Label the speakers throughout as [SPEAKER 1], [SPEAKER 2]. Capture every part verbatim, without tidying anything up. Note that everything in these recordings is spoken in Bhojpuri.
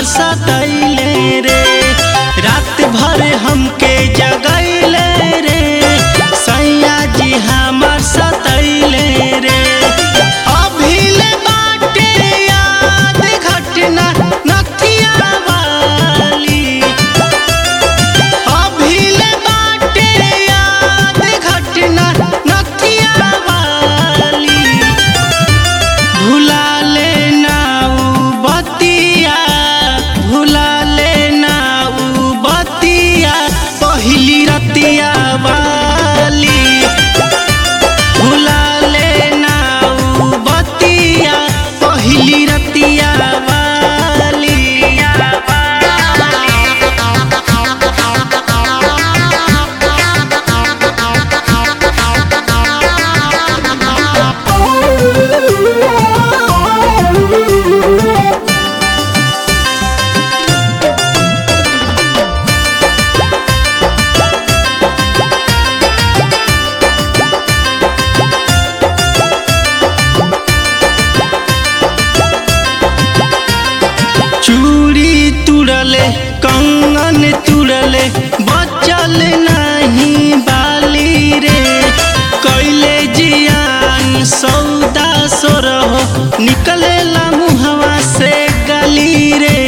[SPEAKER 1] सतैले रे, रात भर हमके जगैले रे, सैया जी हमर सतैले रे। अभिले बाटे याद घटना नथिया वाली, अभिले बाटे याद घटना नथिया वाली, भुला लेना उ बतिया, भुला लेना उ बतिया पहिली रतिया वाली, भुला लेना उ बतिया पहिली रतिया वाली। चूड़ी तुड़ले कंगन तुड़ले बचल नहीं बाली रे, कैले जियान सौदा सोरहो निकलेला मुहवा से गली रे।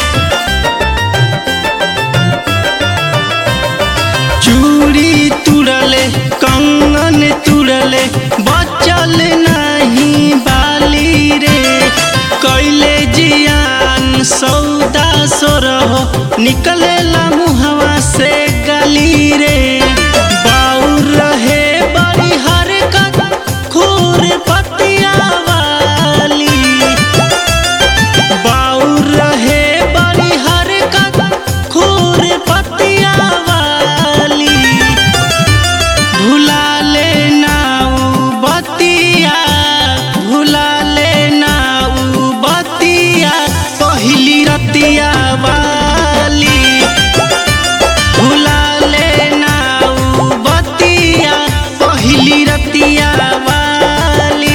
[SPEAKER 1] चूड़ी तुड़ले कंगन तुड़ले बचल नहीं बाली रे, कैले जियान सौदा सोरहो निकलेला मुहवा से गली रे। बाउर रहे बड़ी हरकत खूर पतिया वाली, बाउर रहे बड़ी हरकत खूर पतिया वाली, भुला लेना उ बतिया, भुला लेना उ बतिया पहिली रतिया वाली, भुला लेना उ बतिया पहिली रतिया वाली।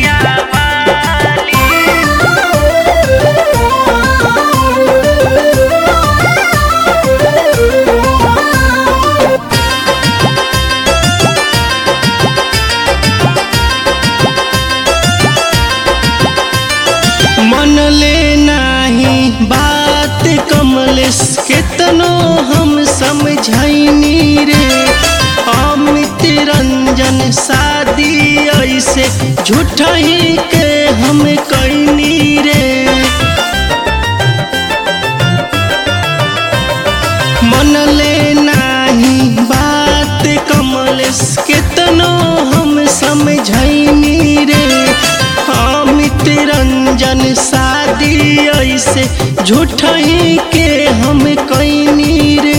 [SPEAKER 1] मन ले नाही बात कमलेश केतनो हम समझैनी रे, अमित रंजन शादी ऐसे झूठही के हम कैनी रे। मन ले नाही बात कमलेश केतनो हम समझैनी रे, अमित रंजन शादी ऐसे झूठही के हम कैनी रे।